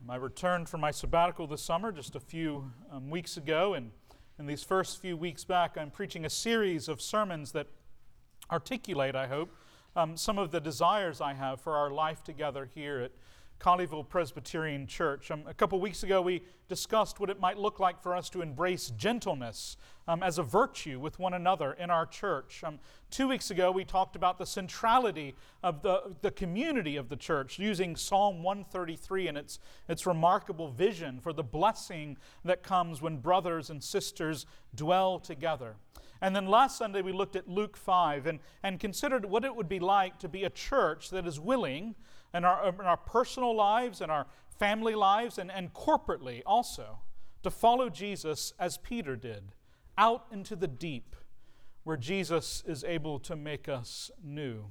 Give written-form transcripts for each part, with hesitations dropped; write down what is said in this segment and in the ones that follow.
I returned from my sabbatical this summer just a few weeks ago, and in these first few weeks back, I'm preaching a series of sermons that articulate, I hope, some of the desires I have for our life together here at Colleyville Presbyterian Church. A couple weeks ago, we discussed what it might look like for us to embrace gentleness as a virtue with one another in our church. 2 weeks ago, we talked about the centrality of the community of the church, using Psalm 133 and its remarkable vision for the blessing that comes when brothers and sisters dwell together. And then last Sunday, we looked at Luke 5 and considered what it would be like to be a church that is willing in our personal lives and our family lives and corporately also to follow Jesus as Peter did, out into the deep where Jesus is able to make us new.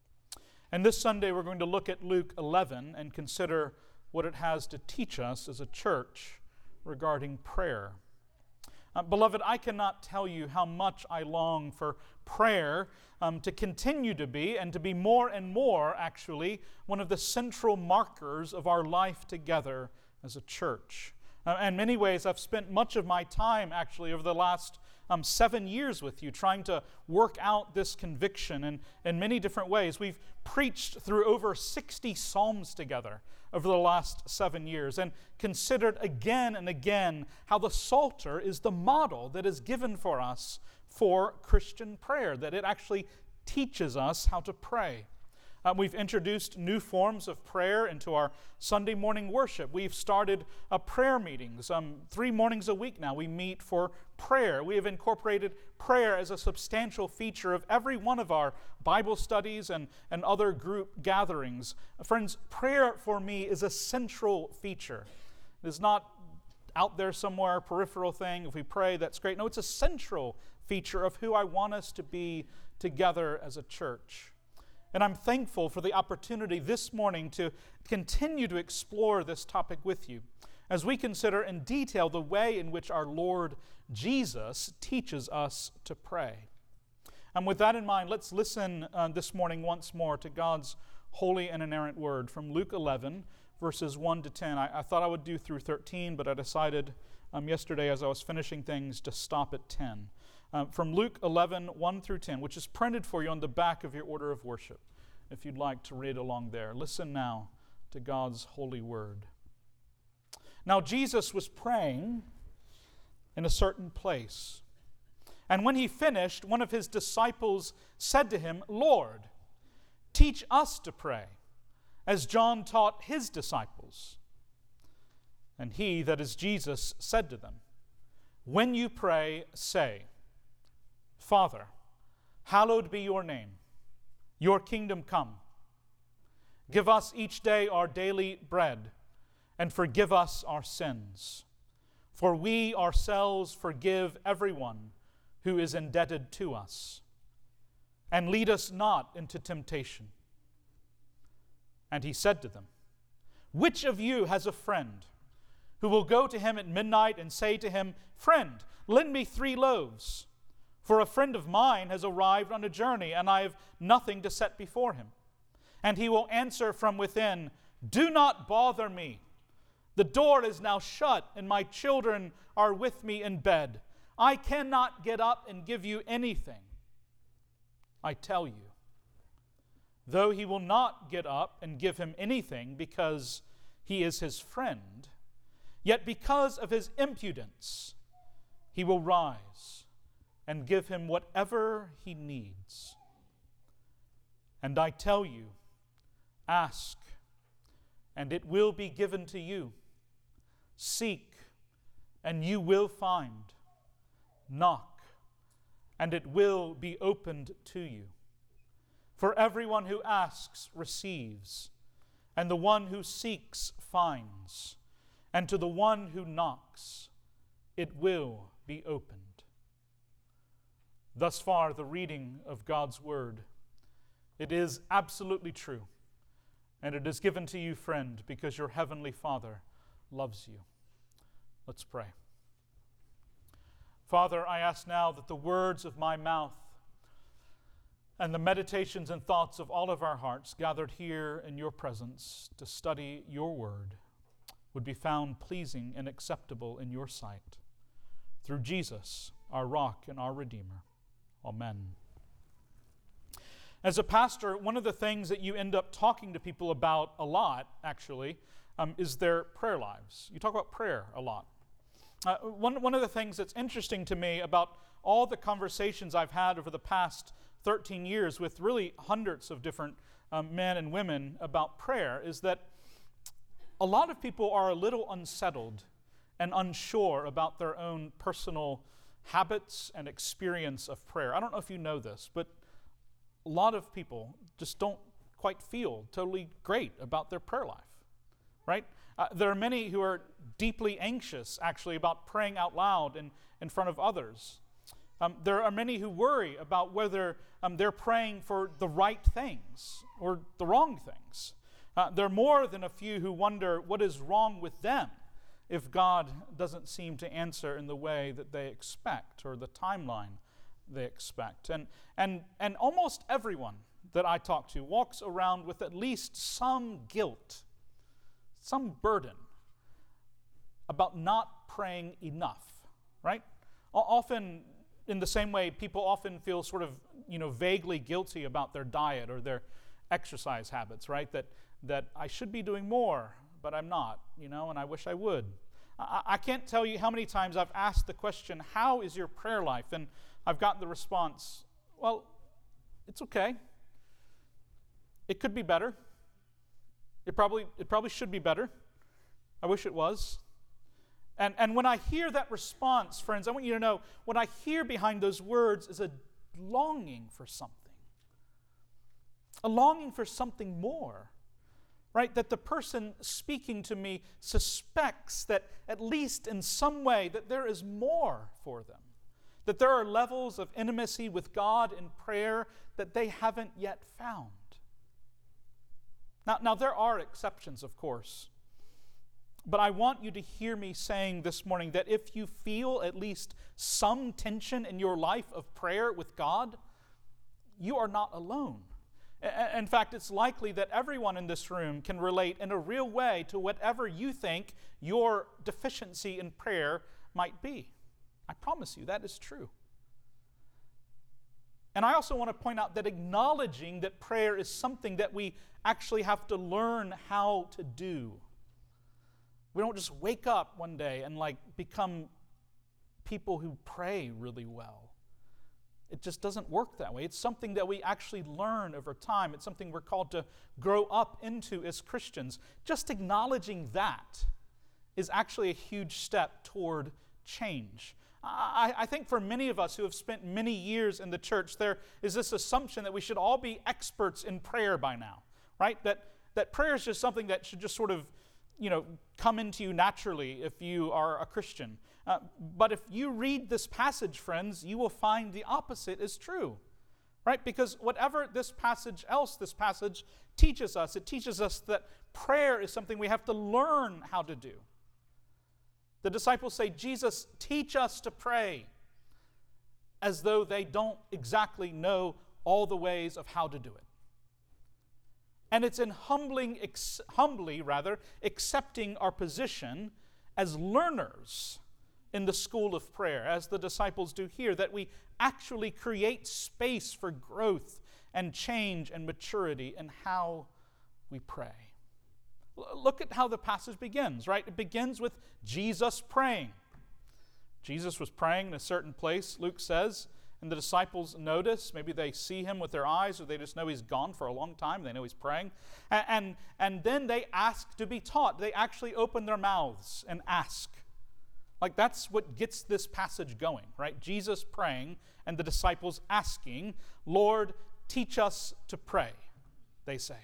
And this Sunday we're going to look at Luke 11 and consider what it has to teach us as a church regarding prayer. Beloved, I cannot tell you how much I long for prayer to continue to be, and to be more and more, actually, one of the central markers of our life together as a church. In many ways, I've spent much of my time, actually, over the last 7 years with you, trying to work out this conviction in many different ways. We've preached through over 60 Psalms together over the last 7 years and considered again and again how the Psalter is the model that is given for us for Christian prayer, that it actually teaches us how to pray. We've introduced new forms of prayer into our Sunday morning worship. We've started prayer meetings. 3 mornings a week now we meet for prayer. We have incorporated prayer as a substantial feature of every one of our Bible studies and other group gatherings. Friends, prayer for me is a central feature. It is not out there somewhere, a peripheral thing. If we pray, that's great. No, it's a central feature of who I want us to be together as a church. And I'm thankful for the opportunity this morning to continue to explore this topic with you as we consider in detail the way in which our Lord Jesus teaches us to pray. And with that in mind, let's listen this morning once more to God's holy and inerrant word from Luke 11, verses 1 to 10. I thought I would do through 13, but I decided yesterday as I was finishing things to stop at 10. From Luke 11, 1 through 10, which is printed for you on the back of your order of worship, if you'd like to read along there. Listen now to God's holy word. Now Jesus was praying in a certain place, and when he finished, one of his disciples said to him, "Lord, teach us to pray, as John taught his disciples." And he, that is Jesus, said to them, "When you pray, say, Father, hallowed be your name. Your kingdom come. Give us each day our daily bread, and forgive us our sins. For we ourselves forgive everyone who is indebted to us. And lead us not into temptation." And he said to them, "Which of you has a friend who will go to him at midnight and say to him, 'Friend, lend me 3 loaves, for a friend of mine has arrived on a journey, and I have nothing to set before him?' And he will answer from within, 'Do not bother me. The door is now shut, and my children are with me in bed. I cannot get up and give you anything.' I tell you, though he will not get up and give him anything because he is his friend, yet because of his impudence, he will rise and give him whatever he needs. And I tell you, ask, and it will be given to you. Seek, and you will find. Knock, and it will be opened to you. For everyone who asks receives, and the one who seeks finds, and to the one who knocks it will be opened." Thus far, the reading of God's word. It is absolutely true, and it is given to you, friend, because your heavenly Father loves you. Let's pray. Father, I ask now that the words of my mouth and the meditations and thoughts of all of our hearts gathered here in your presence to study your word would be found pleasing and acceptable in your sight. Through Jesus, our rock and our Redeemer. Amen. As a pastor, one of the things that you end up talking to people about a lot, actually, is their prayer lives. You talk about prayer a lot. One of the things that's interesting to me about all the conversations I've had over the past 13 years with really hundreds of different men and women about prayer is that a lot of people are a little unsettled and unsure about their own personal habits and experience of prayer. I don't know if you know this, but a lot of people just don't quite feel totally great about their prayer life, right? There are many who are deeply anxious, actually, about praying out loud in front of others. There are many who worry about whether they're praying for the right things or the wrong things. There are more than a few who wonder what is wrong with them if God doesn't seem to answer in the way that they expect or the timeline they expect. And almost everyone that I talk to walks around with at least some guilt, some burden about not praying enough, right? Often, in the same way, people often feel sort of, vaguely guilty about their diet or their exercise habits, right? That I should be doing more, but I'm not, and I wish I would. I can't tell you how many times I've asked the question, how is your prayer life? And I've gotten the response, well, it's okay. It could be better. It probably should be better. I wish it was. And when I hear that response, friends, I want you to know, what I hear behind those words is a longing for something. A longing for something more. Right? That the person speaking to me suspects that at least in some way that there is more for them. That there are levels of intimacy with God in prayer that they haven't yet found. Now there are exceptions, of course. But I want you to hear me saying this morning that if you feel at least some tension in your life of prayer with God, you are not alone. In fact, it's likely that everyone in this room can relate in a real way to whatever you think your deficiency in prayer might be. I promise you that is true. And I also want to point out that acknowledging that prayer is something that we actually have to learn how to do. We don't just wake up one day and become people who pray really well. It just doesn't work that way. It's something that we actually learn over time. It's something we're called to grow up into as Christians. Just acknowledging that is actually a huge step toward change. I think for many of us who have spent many years in the church, there is this assumption that we should all be experts in prayer by now, right? That prayer is just something that should just sort of, come into you naturally if you are a Christian. But if you read this passage, friends, you will find the opposite is true, right? Because whatever this passage teaches us, it teaches us that prayer is something we have to learn how to do. The disciples say, Jesus, teach us to pray, as though they don't exactly know all the ways of how to do it. And it's in humbly accepting our position as learners in the school of prayer, as the disciples do here, that we actually create space for growth and change and maturity in how we pray. Look at how the passage begins, right? It begins with Jesus praying. Jesus was praying in a certain place, Luke says, and the disciples notice. Maybe they see him with their eyes, or they just know he's gone for a long time. They know he's praying. And then they ask to be taught. They actually open their mouths and ask. That's what gets this passage going, right? Jesus praying and the disciples asking, Lord, teach us to pray, they say.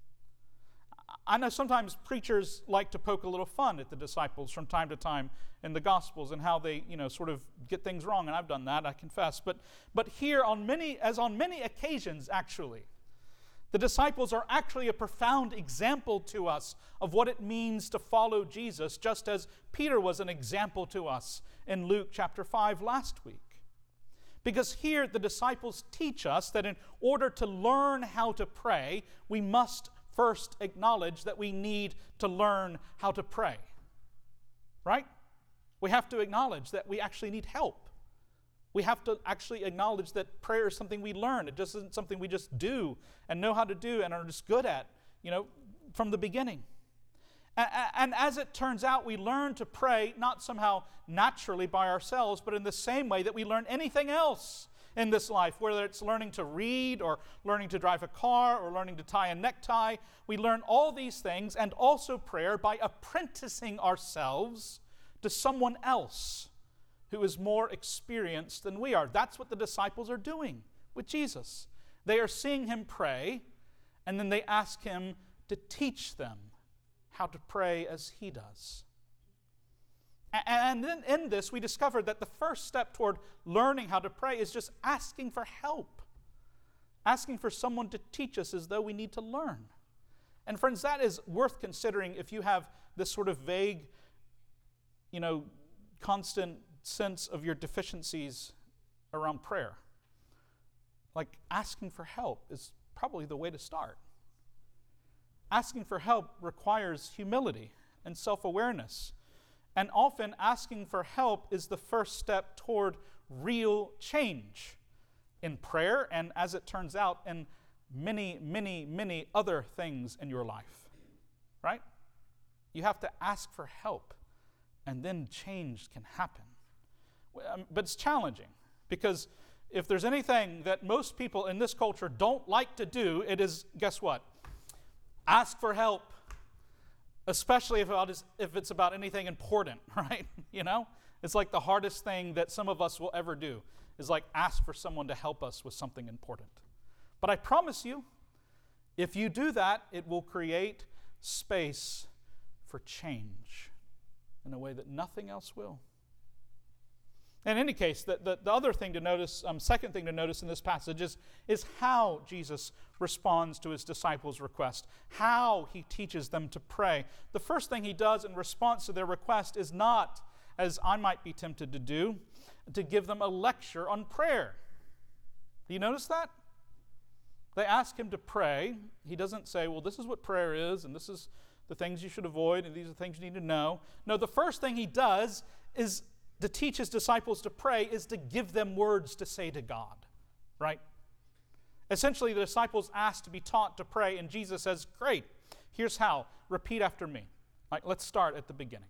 I know sometimes preachers like to poke a little fun at the disciples from time to time in the Gospels and how they, sort of get things wrong, and I've done that, I confess. But here, on many occasions, actually, the disciples are actually a profound example to us of what it means to follow Jesus, just as Peter was an example to us in Luke chapter 5 last week. Because here the disciples teach us that in order to learn how to pray, we must first acknowledge that we need to learn how to pray. right? We have to acknowledge that we actually need help. We have to actually acknowledge that prayer is something we learn. It just isn't something we just do and know how to do and are just good at, from the beginning. And as it turns out, we learn to pray not somehow naturally by ourselves, but in the same way that we learn anything else in this life, whether it's learning to read or learning to drive a car or learning to tie a necktie. We learn all these things and also prayer by apprenticing ourselves to someone else who is more experienced than we are. That's what the disciples are doing with Jesus. They are seeing him pray, and then they ask him to teach them how to pray as he does. And then in this, we discovered that the first step toward learning how to pray is just asking for help. Asking for someone to teach us as though we need to learn. And friends, that is worth considering if you have this sort of vague, constant sense of your deficiencies around prayer. Like asking for help is probably the way to start. Asking for help requires humility and self-awareness. And often asking for help is the first step toward real change in prayer and, as it turns out, in many, many, many other things in your life. Right? You have to ask for help, and then change can happen. But it's challenging, because if there's anything that most people in this culture don't like to do, it is, guess what? Ask for help. Especially if it's about anything important, right? It's like the hardest thing that some of us will ever do is like ask for someone to help us with something important. But I promise you, if you do that, it will create space for change in a way that nothing else will. In any case, the other thing to notice, second thing to notice in this passage is how Jesus responds to his disciples' request, how he teaches them to pray. The first thing he does in response to their request is not, as I might be tempted to do, to give them a lecture on prayer. Do you notice that? They ask him to pray. He doesn't say, well, this is what prayer is, and this is the things you should avoid, and these are the things you need to know. No, the first thing he does is to teach his disciples to pray is to give them words to say to God, right? Essentially, the disciples asked to be taught to pray, and Jesus says, great, here's how. Repeat after me. All right, let's start at the beginning.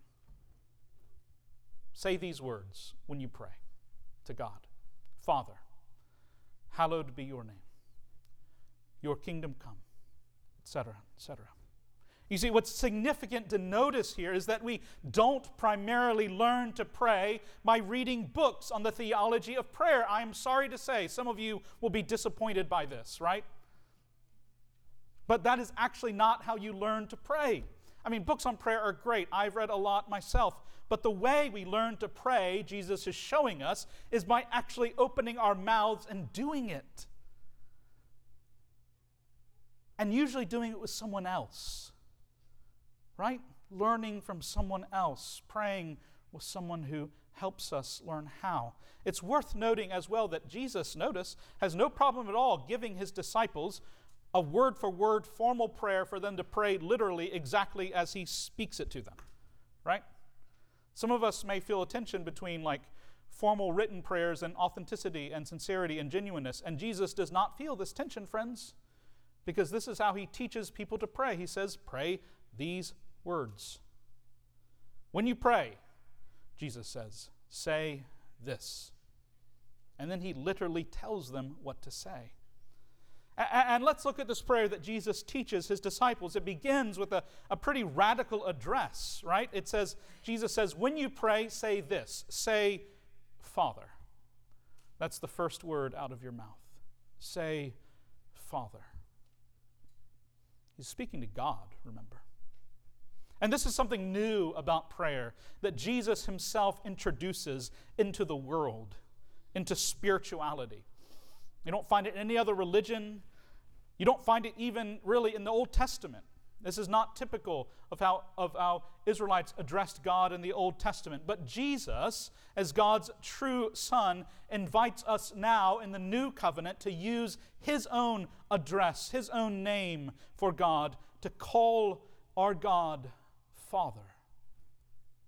Say these words when you pray to God. Father, hallowed be your name. Your kingdom come, etc., etc. You see, what's significant to notice here is that we don't primarily learn to pray by reading books on the theology of prayer. I am sorry to say, some of you will be disappointed by this, right? But that is actually not how you learn to pray. I mean, books on prayer are great. I've read a lot myself. But the way we learn to pray, Jesus is showing us, is by actually opening our mouths and doing it. And usually doing it with someone else. Right? Learning from someone else, praying with someone who helps us learn how. It's worth noting as well that Jesus, notice, has no problem at all giving his disciples a word-for-word formal prayer for them to pray literally exactly as he speaks it to them. Right? Some of us may feel a tension between like formal written prayers and authenticity and sincerity and genuineness, and Jesus does not feel this tension, friends, because this is how he teaches people to pray. He says, pray these words. When you pray, Jesus says, say this. And then he literally tells them what to say. And let's look at this prayer that Jesus teaches his disciples. It begins with a pretty radical address, right? It says, Jesus says, when you pray, say this. Say, Father. That's the first word out of your mouth. Say, Father. He's speaking to God, remember. And this is something new about prayer that Jesus himself introduces into the world, into spirituality. You don't find it in any other religion. You don't find it even really in the Old Testament. This is not typical of how Israelites addressed God in the Old Testament. But Jesus, as God's true Son, invites us now in the new covenant to use his own address, his own name for God, to call our God Father.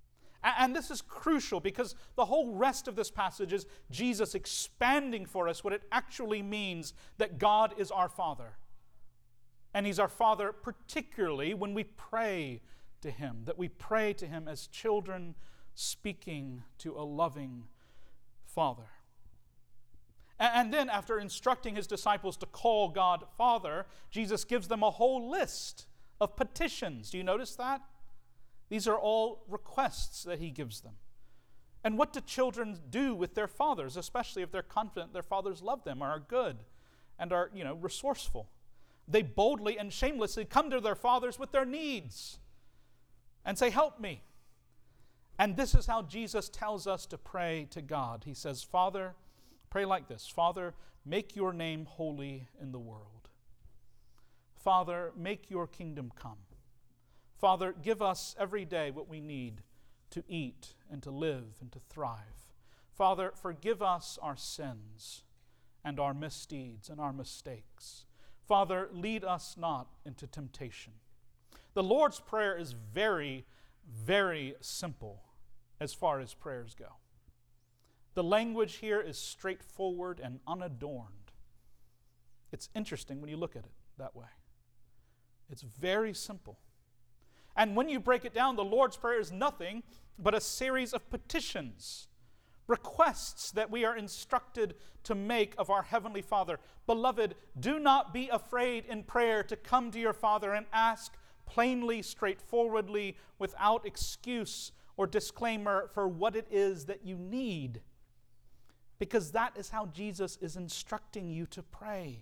And this is crucial because the whole rest of this passage is Jesus expanding for us what it actually means that God is our Father. And He's our Father particularly when we pray to Him, that we pray to Him as children speaking to a loving Father. And then after instructing His disciples to call God Father, Jesus gives them a whole list of petitions. Do you notice that? These are all requests that He gives them. And what do children do with their fathers, especially if they're confident their fathers love them or are good and are, resourceful? They boldly and shamelessly come to their fathers with their needs and say, "Help me." And this is how Jesus tells us to pray to God. He says, "Father," pray like this, "Father, make your name holy in the world. Father, make your kingdom come. Father, give us every day what we need to eat and to live and to thrive. Father, forgive us our sins and our misdeeds and our mistakes. Father, lead us not into temptation." The Lord's Prayer is very, very simple as far as prayers go. The language here is straightforward and unadorned. It's interesting when you look at it that way. It's very simple. And when you break it down, the Lord's Prayer is nothing but a series of petitions, requests that we are instructed to make of our Heavenly Father. Beloved, do not be afraid in prayer to come to your Father and ask plainly, straightforwardly, without excuse or disclaimer for what it is that you need. Because that is how Jesus is instructing you to pray.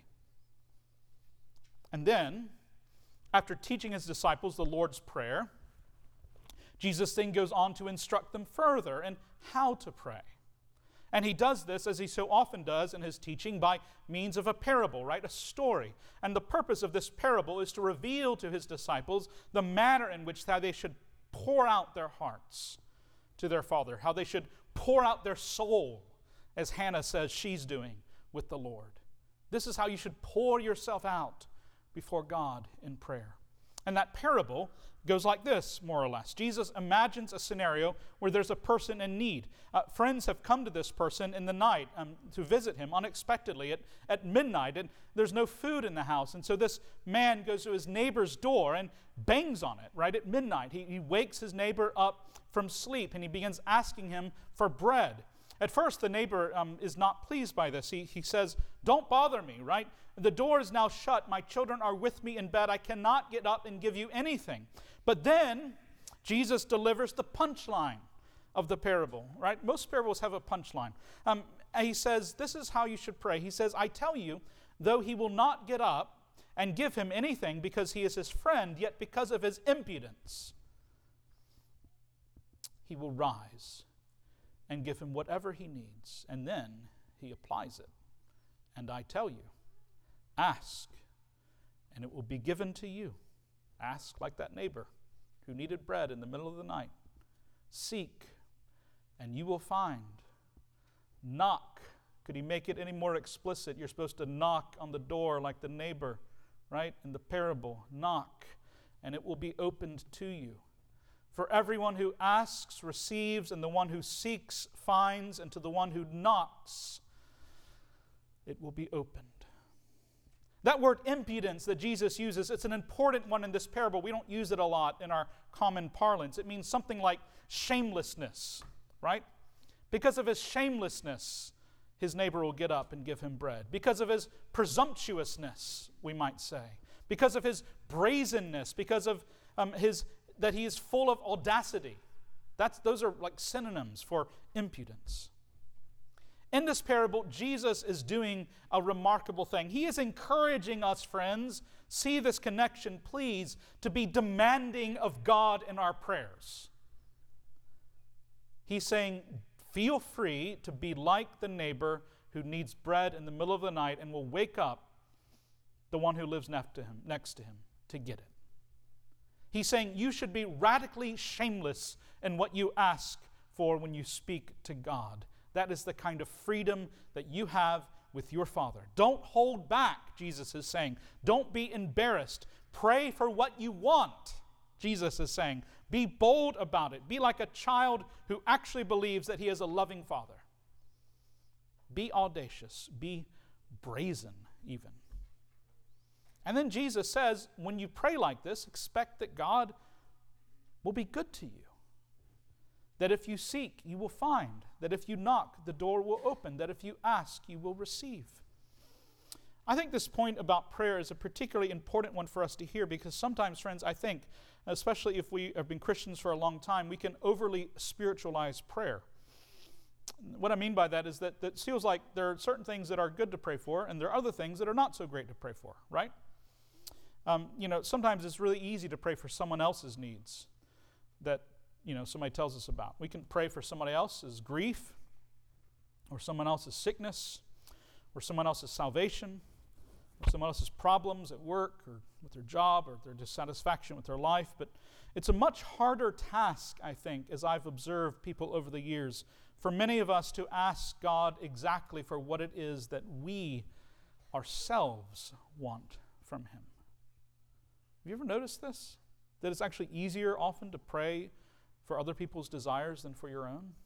And then, after teaching His disciples the Lord's Prayer, Jesus then goes on to instruct them further in how to pray. And He does this, as He so often does in His teaching, by means of a parable, right? A story. And the purpose of this parable is to reveal to His disciples the manner in which how they should pour out their hearts to their Father, how they should pour out their soul, as Hannah says she's doing with the Lord. This is how you should pour yourself out before God in prayer. And that parable goes like this, more or less. Jesus imagines a scenario where there's a person in need. Friends have come to this person in the night to visit him unexpectedly at midnight, and there's no food in the house. And so this man goes to his neighbor's door and bangs on it right at midnight. He wakes his neighbor up from sleep, and he begins asking him for bread. At first, the neighbor is not pleased by this. He says, "Don't bother me," right? "The door is now shut. My children are with me in bed. I cannot get up and give you anything." But then Jesus delivers the punchline of the parable, right? Most parables have a punchline. He says, this is how you should pray. He says, "I tell you, though he will not get up and give him anything because he is his friend, yet because of his impudence, he will rise and give him whatever he needs." And then he applies it. "And I tell you, ask, and it will be given to you." Ask like that neighbor who needed bread in the middle of the night. "Seek, and you will find. Knock." Could he make it any more explicit? You're supposed to knock on the door like the neighbor, right? In the parable, knock, and it will be opened to you. "For everyone who asks receives, and the one who seeks finds, and to the one who knocks it will be opened." That word impudence that Jesus uses, it's an important one in this parable. We don't use it a lot in our common parlance. It means something like shamelessness, right? Because of his shamelessness, his neighbor will get up and give him bread. Because of his presumptuousness, we might say. Because of his brazenness, because of that he is full of audacity. Those are like synonyms for impudence. In this parable, Jesus is doing a remarkable thing. He is encouraging us, friends, see this connection, please, to be demanding of God in our prayers. He's saying, feel free to be like the neighbor who needs bread in the middle of the night and will wake up the one who lives next to him to get it. He's saying you should be radically shameless in what you ask for when you speak to God. That is the kind of freedom that you have with your Father. Don't hold back, Jesus is saying. Don't be embarrassed. Pray for what you want, Jesus is saying. Be bold about it. Be like a child who actually believes that he has a loving Father. Be audacious. Be brazen even. And then Jesus says, when you pray like this, expect that God will be good to you. That if you seek, you will find. That if you knock, the door will open. That if you ask, you will receive. I think this point about prayer is a particularly important one for us to hear, because sometimes, friends, I think, especially if we have been Christians for a long time, we can overly spiritualize prayer. What I mean by that is that it feels like there are certain things that are good to pray for, and there are other things that are not so great to pray for, right? Sometimes it's really easy to pray for someone else's needs that, somebody tells us about. We can pray for somebody else's grief, or someone else's sickness, or someone else's salvation, or someone else's problems at work, or with their job, or their dissatisfaction with their life. But it's a much harder task, I think, as I've observed people over the years, for many of us to ask God exactly for what it is that we ourselves want from Him. Have you ever noticed this? That it's actually easier often to pray for other people's desires than for your own?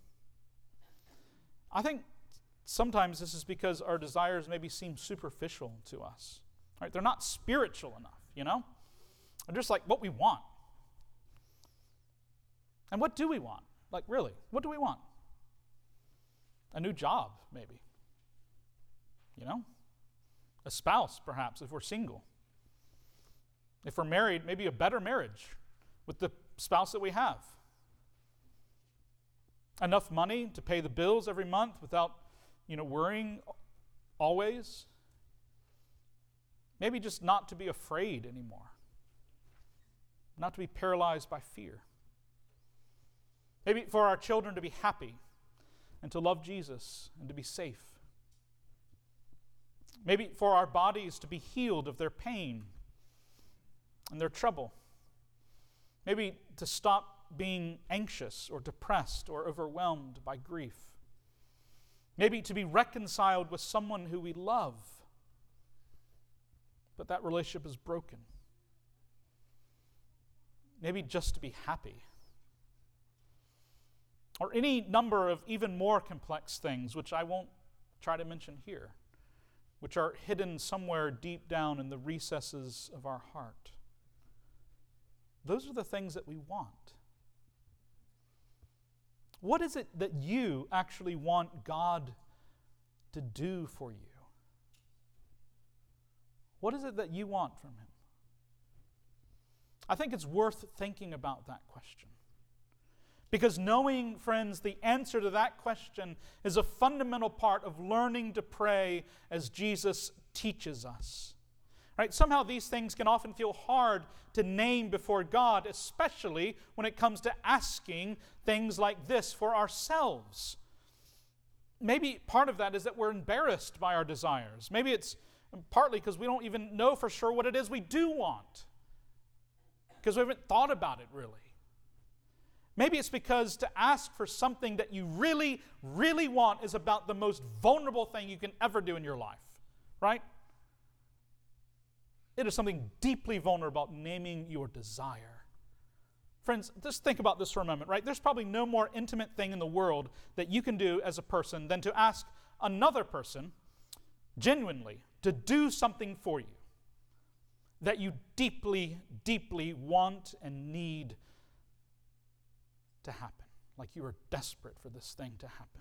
I think sometimes this is because our desires maybe seem superficial to us. Right? They're not spiritual enough, They're just like what we want. And what do we want? Like really, what do we want? A new job, maybe. A spouse, perhaps, if we're single. If we're married, maybe a better marriage with the spouse that we have. Enough money to pay the bills every month without, worrying always. Maybe just not to be afraid anymore. Not to be paralyzed by fear. Maybe for our children to be happy and to love Jesus and to be safe. Maybe for our bodies to be healed of their pain and their trouble. Maybe to stop being anxious or depressed or overwhelmed by grief. Maybe to be reconciled with someone who we love, but that relationship is broken. Maybe just to be happy. Or any number of even more complex things, which I won't try to mention here, which are hidden somewhere deep down in the recesses of our heart. Those are the things that we want. What is it that you actually want God to do for you? What is it that you want from Him? I think it's worth thinking about that question. Because knowing, friends, the answer to that question is a fundamental part of learning to pray as Jesus teaches us. Right? Somehow these things can often feel hard to name before God, especially when it comes to asking things like this for ourselves. Maybe part of that is that we're embarrassed by our desires. Maybe it's partly because we don't even know for sure what it is we do want, because we haven't thought about it really. Maybe it's because to ask for something that you really, really want is about the most vulnerable thing you can ever do in your life, right? It is something deeply vulnerable about naming your desire. Friends, just think about this for a moment, right? There's probably no more intimate thing in the world that you can do as a person than to ask another person genuinely to do something for you that you deeply, deeply want and need to happen. Like you are desperate for this thing to happen.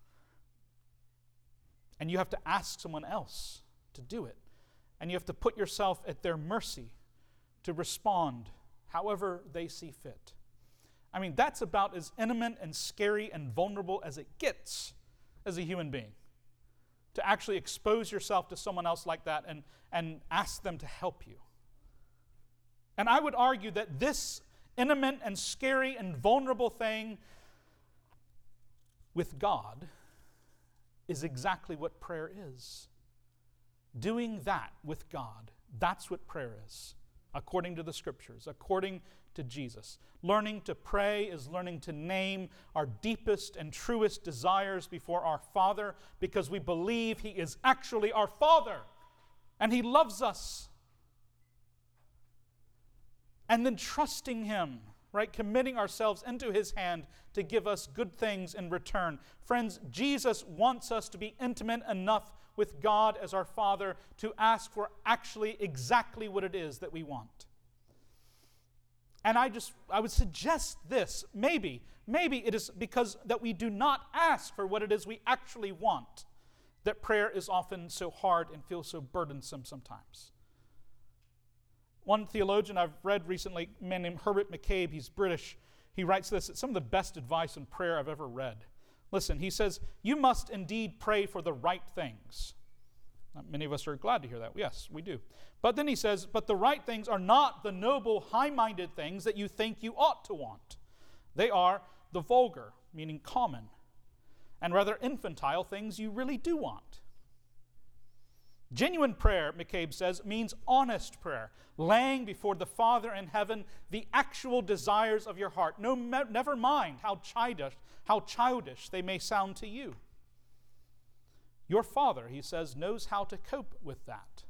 And you have to ask someone else to do it. And you have to put yourself at their mercy to respond however they see fit. I mean, that's about as intimate and scary and vulnerable as it gets as a human being. To actually expose yourself to someone else like that and ask them to help you. And I would argue that this intimate and scary and vulnerable thing with God is exactly what prayer is. Doing that with God, that's what prayer is, according to the Scriptures, according to Jesus. Learning to pray is learning to name our deepest and truest desires before our Father, because we believe He is actually our Father and He loves us. And then trusting Him right? Committing ourselves into his hand to give us good things in return. Friends, Jesus wants us to be intimate enough with God as our Father to ask for actually exactly what it is that we want. And I would suggest this, maybe it is because that we do not ask for what it is we actually want, that prayer is often so hard and feels so burdensome sometimes. One theologian I've read recently, a man named Herbert McCabe, he's British, he writes this: it's some of the best advice on prayer I've ever read. Listen, he says, "You must indeed pray for the right things." Many of us are glad to hear that. Yes, we do. But then he says, "But the right things are not the noble, high-minded things that you think you ought to want. They are the vulgar," meaning common, "and rather infantile things you really do want." Genuine prayer, McCabe says, means honest prayer, laying before the Father in heaven the actual desires of your heart. Never mind how childish they may sound to you. Your Father, he says, knows how to cope with that.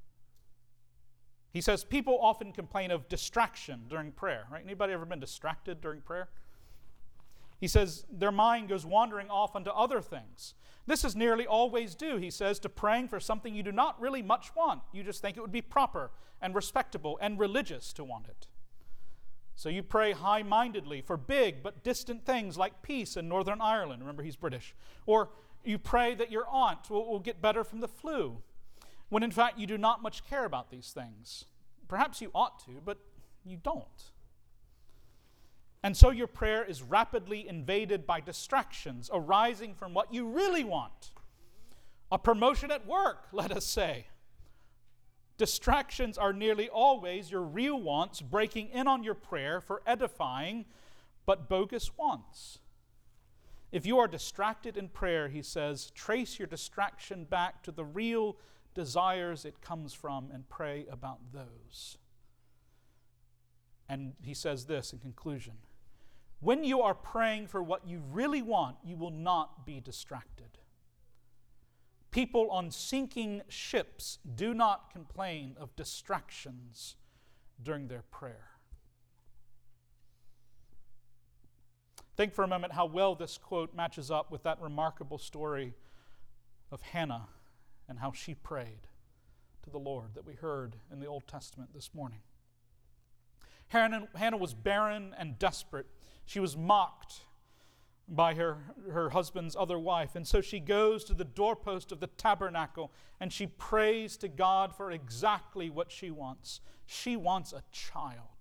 He says people often complain of distraction during prayer, right? Anybody ever been distracted during prayer? He says their mind goes wandering off onto other things. This is nearly always due, he says, to praying for something you do not really much want. You just think it would be proper and respectable and religious to want it. So you pray high-mindedly for big but distant things like peace in Northern Ireland. Remember, he's British. Or you pray that your aunt will get better from the flu, when in fact you do not much care about these things. Perhaps you ought to, but you don't. And so your prayer is rapidly invaded by distractions arising from what you really want. A promotion at work, let us say. Distractions are nearly always your real wants breaking in on your prayer for edifying but bogus wants. If you are distracted in prayer, he says, trace your distraction back to the real desires it comes from and pray about those. And he says this in conclusion: when you are praying for what you really want, you will not be distracted. People on sinking ships do not complain of distractions during their prayer. Think for a moment how well this quote matches up with that remarkable story of Hannah and how she prayed to the Lord that we heard in the Old Testament this morning. Hannah was barren and desperate. She was mocked by her husband's other wife, and so she goes to the doorpost of the tabernacle and she prays to God for exactly what she wants. She wants a child.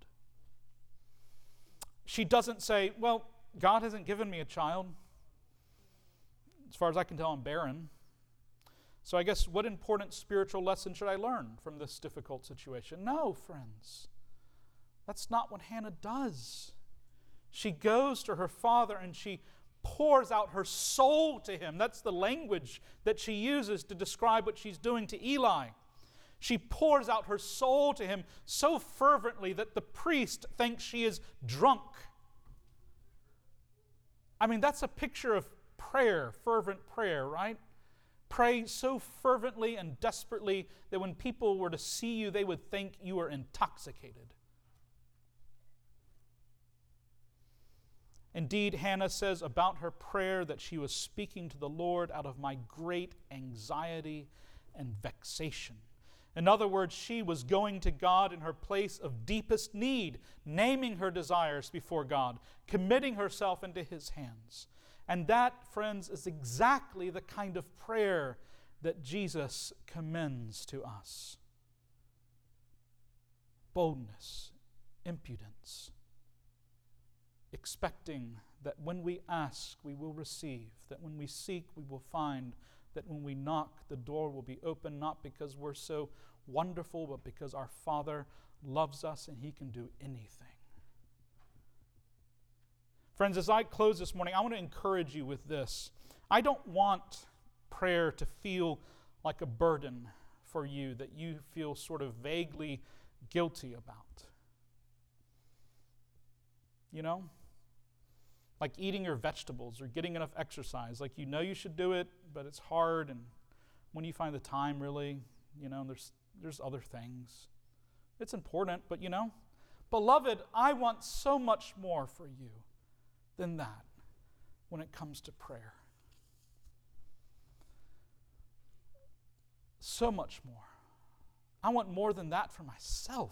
She doesn't say, well, God hasn't given me a child. As far as I can tell, I'm barren. So I guess what important spiritual lesson should I learn from this difficult situation? No, friends. That's not what Hannah does. She goes to her father and she pours out her soul to him. That's the language that she uses to describe what she's doing to Eli. She pours out her soul to him so fervently that the priest thinks she is drunk. I mean, that's a picture of prayer, fervent prayer, right? Pray so fervently and desperately that when people were to see you, they would think you were intoxicated. Indeed, Hannah says about her prayer that she was speaking to the Lord out of my great anxiety and vexation. In other words, she was going to God in her place of deepest need, naming her desires before God, committing herself into His hands. And that, friends, is exactly the kind of prayer that Jesus commends to us. Boldness, impudence, expecting that when we ask, we will receive, that when we seek, we will find, that when we knock, the door will be open, not because we're so wonderful, but because our Father loves us and He can do anything. Friends, as I close this morning, I want to encourage you with this. I don't want prayer to feel like a burden for you that you feel sort of vaguely guilty about. You know? Like eating your vegetables or getting enough exercise. Like you know you should do it, but it's hard, and when you find the time, really, there's other things. It's important, but Beloved, I want so much more for you than that when it comes to prayer. So much more. I want more than that for myself.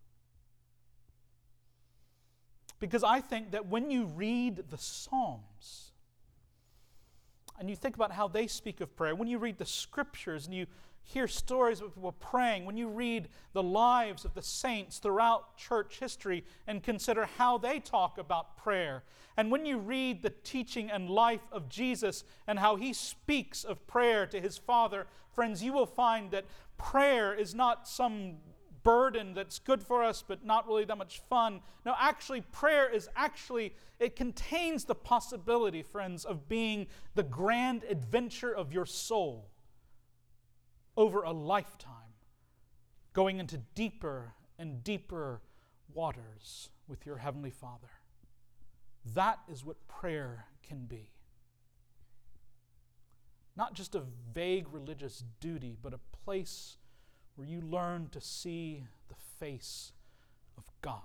Because I think that when you read the Psalms, and you think about how they speak of prayer, when you read the Scriptures and you hear stories of people praying, when you read the lives of the saints throughout church history and consider how they talk about prayer, and when you read the teaching and life of Jesus and how he speaks of prayer to his Father, friends, you will find that prayer is not some burden that's good for us but not really that much fun. No, actually, prayer is it contains the possibility, friends, of being the grand adventure of your soul over a lifetime, going into deeper and deeper waters with your Heavenly Father. That is what prayer can be. Not just a vague religious duty, but a place where you learn to see the face of God.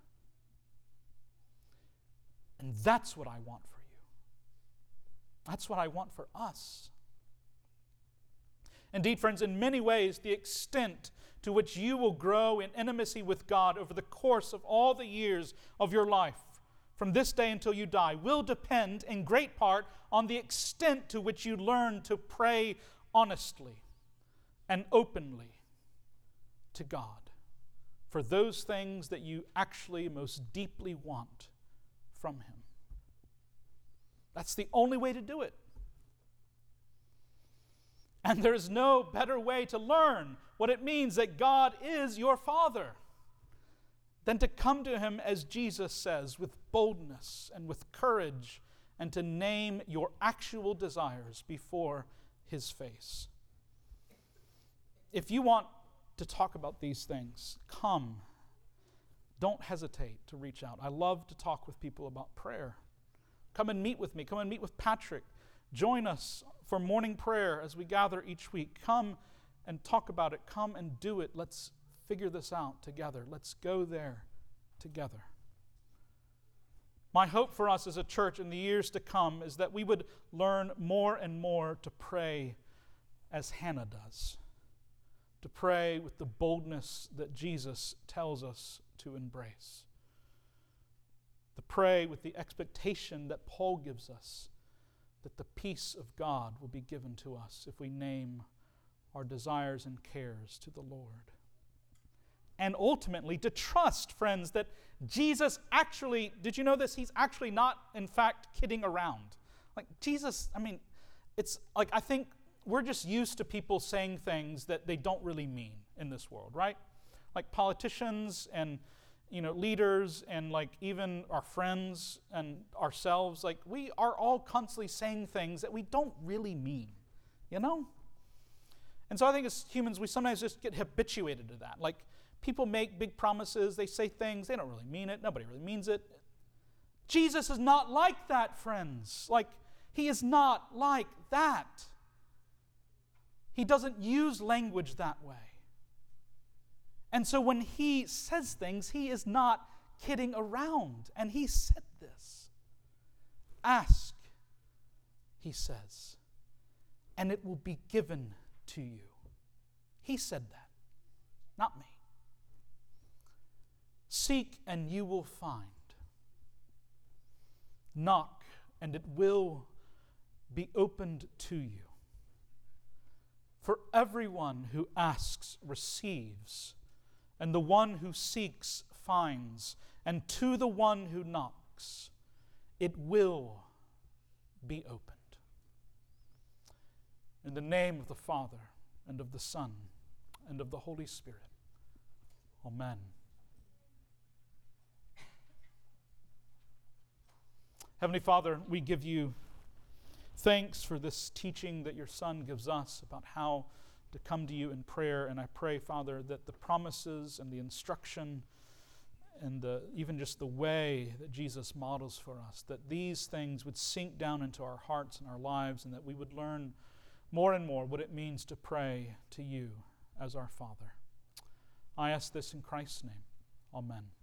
And that's what I want for you. That's what I want for us. Indeed, friends, in many ways, the extent to which you will grow in intimacy with God over the course of all the years of your life, from this day until you die, will depend in great part on the extent to which you learn to pray honestly and openly to God for those things that you actually most deeply want from Him. That's the only way to do it. And there's no better way to learn what it means that God is your Father than to come to Him, as Jesus says, with boldness and with courage, and to name your actual desires before His face. If you want to talk about these things, come. Don't hesitate to reach out. I love to talk with people about prayer. Come and meet with me. Come and meet with Patrick. Join us for morning prayer as we gather each week. Come and talk about it. Come and do it. Let's figure this out together. Let's go there together. My hope for us as a church in the years to come is that we would learn more and more to pray as Hannah does, to pray with the boldness that Jesus tells us to embrace, to pray with the expectation that Paul gives us that the peace of God will be given to us if we name our desires and cares to the Lord. And ultimately, to trust, friends, that Jesus actually, did you know this? He's actually not, in fact, kidding around. Like Jesus, it's like I think we're just used to people saying things that they don't really mean in this world, right? Like politicians and leaders and like even our friends and ourselves, like we are all constantly saying things that we don't really mean, And so I think as humans, we sometimes just get habituated to that. Like people make big promises, they say things, they don't really mean it, nobody really means it. Jesus is not like that, friends. Like He is not like that. He doesn't use language that way. And so when He says things, He is not kidding around. And He said this. Ask, He says, and it will be given to you. He said that, not me. Seek and you will find. Knock and it will be opened to you. For everyone who asks receives, and the one who seeks finds, and to the one who knocks it will be opened. In the name of the Father, and of the Son, and of the Holy Spirit. Amen. Heavenly Father, we give you thanks for this teaching that your Son gives us about how to come to you in prayer. And I pray, Father, that the promises and the instruction and even just the way that Jesus models for us, that these things would sink down into our hearts and our lives, and that we would learn more and more what it means to pray to you as our Father. I ask this in Christ's name. Amen.